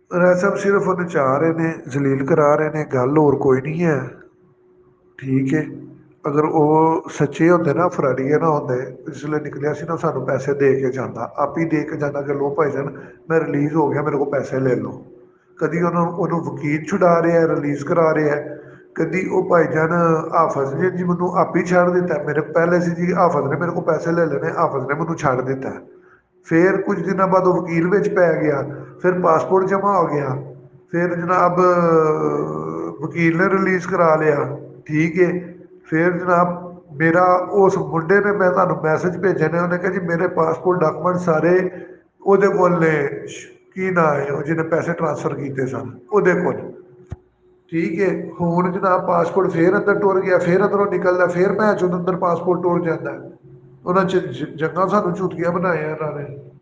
ਰਸਮ ਸਿਰਫ ਉਹਨੂੰ ਚਾਹ ਰਹੇ ਨੇ, ਜਲੀਲ ਕਰਾ ਰਹੇ ਨੇ, ਗੱਲ ਹੋਰ ਕੋਈ ਨਹੀਂ ਹੈ। ਠੀਕ ਹੈ। ਅਗਰ ਉਹ ਸੱਚੇ ਹੁੰਦੇ ਨਾ, ਫਰਾਡੀਏ ਨਾ ਹੁੰਦੇ, ਜਿਸ ਵੇਲੇ ਨਿਕਲਿਆ ਸੀ ਨਾ ਸਾਨੂੰ ਪੈਸੇ ਦੇ ਕੇ ਜਾਂਦਾ, ਆਪ ਹੀ ਦੇ ਕੇ ਜਾਂਦਾ ਕਿ ਲੋ ਭਾਈ ਜਾਨ ਮੈਂ ਰਿਲੀਜ਼ ਹੋ ਗਿਆ, ਮੇਰੇ ਕੋਲ ਪੈਸੇ ਲੈ ਲਓ। ਕਦੀ ਉਹਨੂੰ ਵਕੀਲ ਛੁਡਾ ਰਿਹਾ, ਰਿਲੀਜ਼ ਕਰਾ ਰਿਹਾ। ਕਦੀ ਉਹ ਭਾਈ ਜਾਨ ਆਫਤ ਨੇ ਜੀ ਮੈਨੂੰ ਆਪ ਹੀ ਛੱਡ ਦਿੱਤਾ, ਮੇਰੇ ਪਹਿਲੇ ਸੀ ਜੀ ਆਫਤ ਨੇ ਮੇਰੇ ਕੋਲ ਪੈਸੇ ਲੈ ਲੈਣੇ, ਆਫਤ ਨੇ ਮੈਨੂੰ ਛੱਡ ਦਿੱਤਾ। ਫਿਰ ਕੁਝ ਦਿਨਾਂ ਬਾਅਦ ਉਹ ਵਕੀਲ ਵਿੱਚ ਪੈ ਗਿਆ, ਫਿਰ ਪਾਸਪੋਰਟ ਜਮ੍ਹਾਂ ਹੋ ਗਿਆ, ਫਿਰ ਜਨਾਬ ਵਕੀਲ ਨੇ ਰਿਲੀਜ਼ ਕਰਾ ਲਿਆ। ਠੀਕ ਹੈ। ਫਿਰ ਜਨਾਬ ਮੇਰਾ ਉਸ ਮੁੰਡੇ ਨੇ, ਮੈਂ ਤੁਹਾਨੂੰ ਮੈਸੇਜ ਭੇਜੇ ਨੇ, ਉਹਨੇ ਕਿਹਾ ਜੀ ਮੇਰੇ ਪਾਸਪੋਰਟ ਡਾਕੂਮੈਂਟ ਸਾਰੇ ਉਹਦੇ ਕੋਲ ਨੇ, ਕੀ ਨਾਂ ਹੈ ਉਹ ਜਿਹਨੇ ਪੈਸੇ ਟ੍ਰਾਂਸਫਰ ਕੀਤੇ ਸਨ, ਉਹਦੇ ਕੋਲ। ਠੀਕ ਹੈ। ਹੁਣ ਜਨਾਬ ਪਾਸਪੋਰਟ ਫਿਰ ਅੰਦਰ ਟੁਰ ਗਿਆ, ਫਿਰ ਅੰਦਰੋਂ ਨਿਕਲਦਾ, ਫਿਰ ਭੈਣ ਚੋਦ ਅੰਦਰ ਪਾਸਪੋਰਟ ਟੁਰ ਜਾਂਦਾ। ਉਹਨਾਂ 'ਚ ਜੱਗਾਂ ਸਾਨੂੰ ਝੂਠੀਆਂ ਬਣਾਈਆਂ ਇਹਨਾਂ ਨੇ।